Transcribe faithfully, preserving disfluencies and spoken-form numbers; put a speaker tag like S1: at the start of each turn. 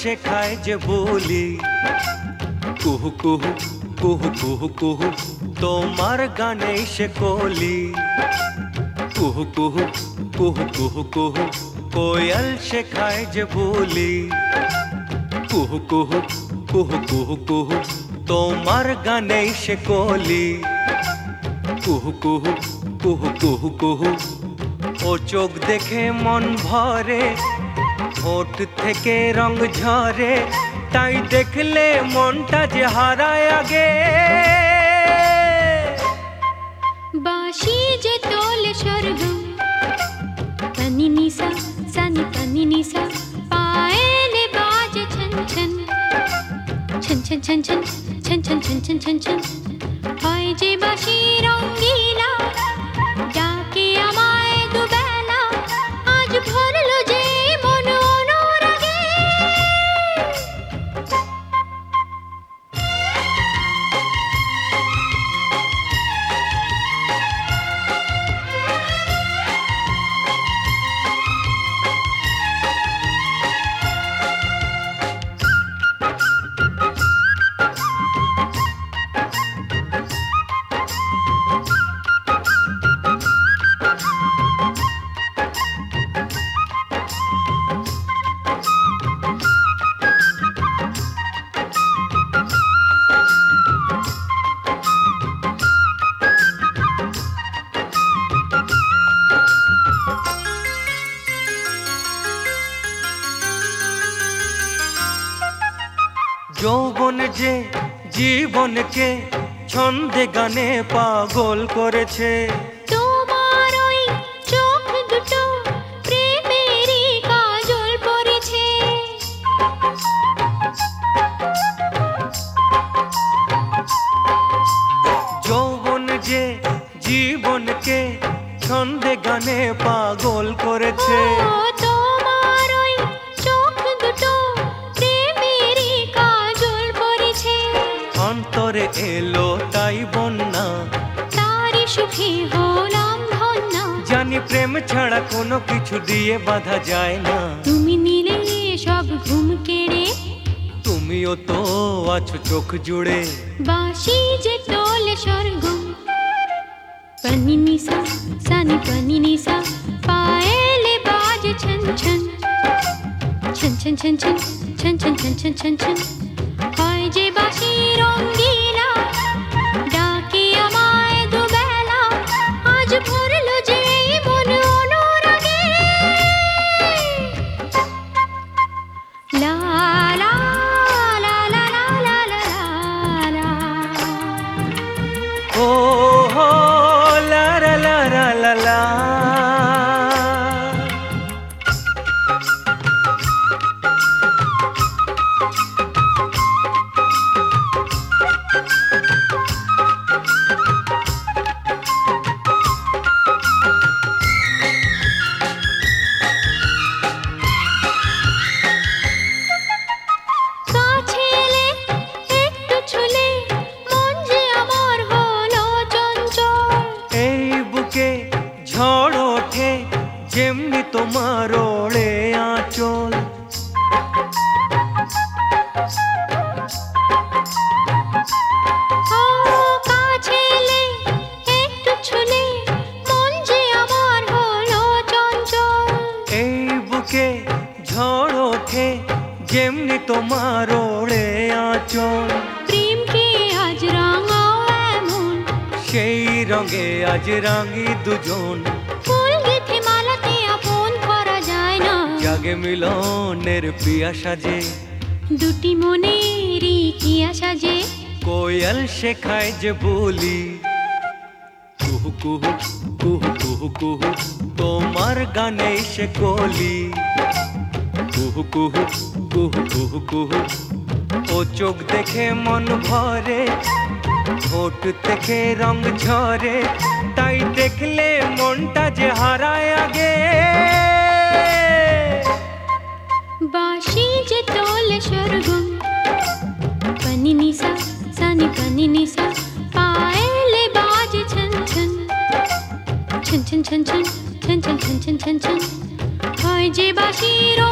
S1: শেখায় যে বলি, কুহু কুহু কুহু কুহু কুহু তোমার গানেই সে কলি। কুহু কুহু কুহু কুহু কুহু কোয়েল শেখায় যে বলি, কুহু কুহু কুহু কুহু কুহু তোমার গানেই সে কলি। কুহু কুহু কুহু কুহু কুহু ও চোখ দেখে মন ভরে, ঠোঁট থেকে রং ঝরে, তাই দেখলে মনটা যে হারায় আগে।
S2: বাঁশি যে তোলে স্বর্গম, পানি নিসা সানি পানি নিসা, পায়েলে বাজে ছন ছন ছন ছন ছন ছন ছন ছন ছন ছন ছন ছন, হয় যে বাঁশি রঙ্গিলা, ডাকে আমায় দুবেলা, আজ ভরলো যে মন অনুরাগে।
S1: যৌবন যে জীবনকে ছন্দে গানে পাগল করেছে,
S2: তোমার ওই চোখ দুটো প্রেমেরই কাজল পড়েছে।
S1: যৌবন যে জীবনকে ছন্দে গানে পাগল করেছে।
S2: ও তোমার ওই চোখ দুটো প্রেমেরই কাজল পড়েছে।
S1: অন্তরে এলো তাই বন্যা,
S2: তারি সুখে হলাম ধন্য।
S1: জানি প্রেম ছাড়া কোনো কিছু দিয়ে বাঁধা যায় না।
S2: তুমি নিলে সব ঘুম কেড়ে,
S1: তুমিও তো আছো চোখ জুড়ে।
S2: বাঁশি যে তোলে স্বর্গম, পানি নিসা সানি পানি নিসা, পায়েলে বাজে ছন ছন ছন ছন ছন ছন ছন ছন ছন ছন ছন ছন, হয় যে বাঁশি রঙ্গিলা, ডাকে আমায় দুবেলা, আজ ভরলো যে মন অনুরাগে। লা লা লা লা লা লা লা লা।
S1: ও হো লা লা লা লা লা লা।
S2: কাছে এলে একটু ছুলে, মন যে আমার হলো চঞ্চল।
S1: এই বুকে ঝড় ওঠে যেমনি তোমার ওড়ে আঁচল।
S2: ও কাছে এলে একটু ছুলে, মন যে আমার হলো চঞ্চল।
S1: এই বুকে ঝড় ওঠে যেমনি তোমার ওড়ে আঁচল।
S2: প্রেমকে আজ রাঙাও এমন,
S1: সেই রঙে আজ রাঙি দুজন,
S2: ফুল গেথে মালাতে আপন করা যায় না।
S1: জাগে মিলনের পিয়াসা যে,
S2: দুটি মনেরই কি আশা যে,
S1: কোয়েল শেখায় যে বলি। কুহু কুহু কুহু কুহু কুহু তোমার গানেই সে কলি। কুহু কুহু কুহু কুহু কুহু ও চোখ দেখে মন ভরে, ঠোঁট থেকে রং ঝরে, তাই দেখলে মনটা যে হারায় আগে।
S2: বাঁশি যে তোলে স্বর্গম, পানি নিসা সানি পানি নিসা, পায়েলে বাজে ছন ছন ছন ছন ছন ছন ছন ছন ছন ছন ছন, হয় যে বাঁশির